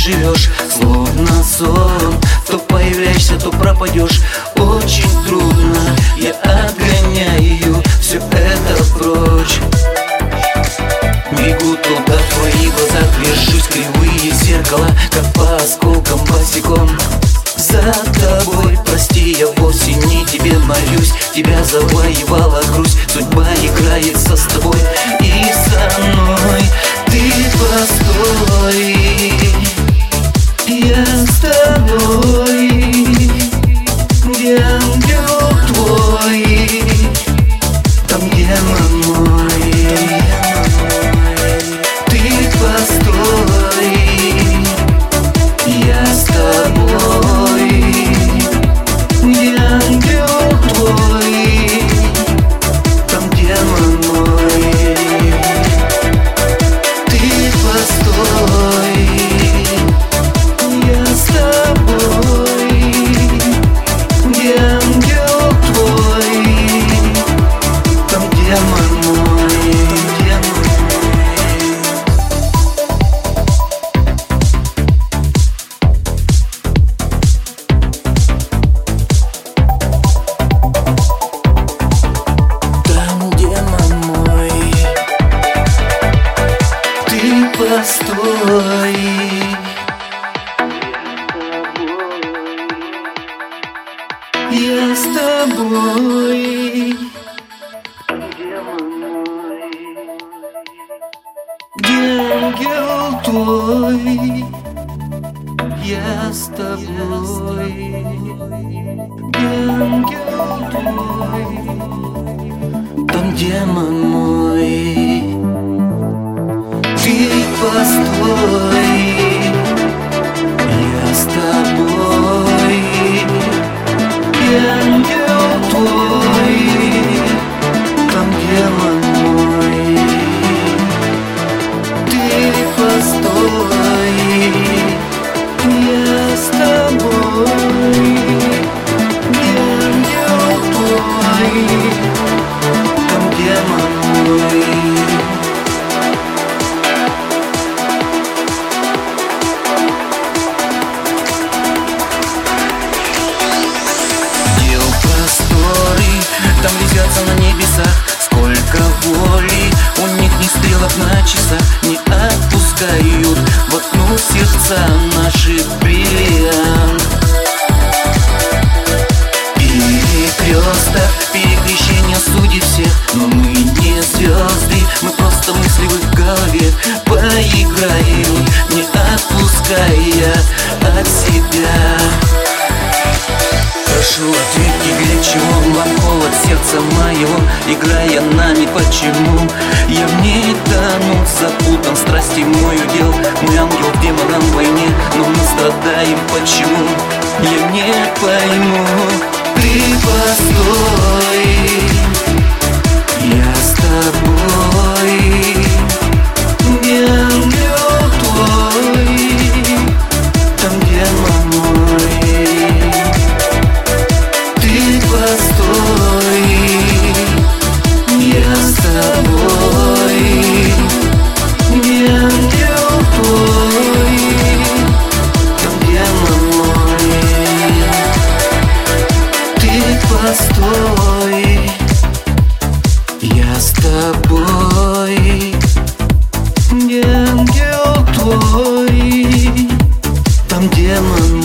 живешь, словно сон. То появляешься, то пропадешь. Очень трудно, я отгоняю все это прочь. Бегу туда, в твои глаза движусь, кривые зеркала, как по осколкам босиком. За тобой, прости, я вовсе не тебе молюсь. Тебя завоевала грусть, судьба играется с тобой и со мной. Ты постой, я с тобой, где ангел твой, там демон мой. Ты постой, я с тобой, где ангел твой, там демон мой. Ты постой, я с тобой, где ангел твой, там демон мой, демон мой. Там демон мой. Ты постой, я с тобой, где ангел твой, я с тобой, где ангел твой, там демон мой. Ты постой, я с тобой, где ангел твой, там демон мой. Ты постой, я с тобой, где ангел твой, там демон мой. Там висятся на небесах, сколько воли. У них ни стрелок на часах, не отпускают. Воткнут сердца наши бриллиант. Перекресток, перекрещение судит всех. Но мы не звезды, мы просто мысли в их голове поиграют, не отпуская от себя. Прошу, ответьте, для чего вам холод сердца моего, играя нами, почему я в ней тону, запутан, страсти мой удел. Мой ангел демоном в войне, но мы страдаем, почему я не пойму. Ты постой, я с тобой, где ангел твой, там демон мой. Постой, я с тобой, где ангел твой, там демон мой. Ты постой, я с тобой, где ангел твой, там демон мой.